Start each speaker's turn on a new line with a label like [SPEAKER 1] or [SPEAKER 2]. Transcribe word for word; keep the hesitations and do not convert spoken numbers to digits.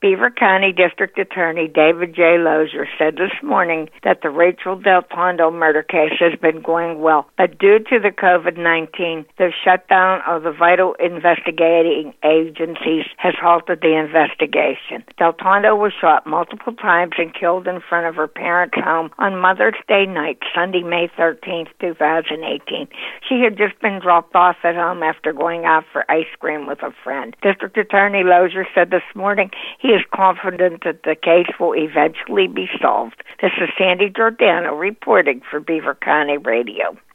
[SPEAKER 1] Beaver County District Attorney David J. Lozier said this morning that the Rachel Del Tondo murder case has been going well, but due to the COVID nineteen, the shutdown of the vital investigating agencies has halted the investigation. Del Tondo was shot multiple times and killed in front of her parents' home on Mother's Day night, Sunday, May thirteenth, twenty eighteen. She had just been dropped off at home after going out for ice cream with a friend. District Attorney Lozier said this morning he is confident that the case will eventually be solved. This is Sandy Giordano reporting for Beaver County Radio.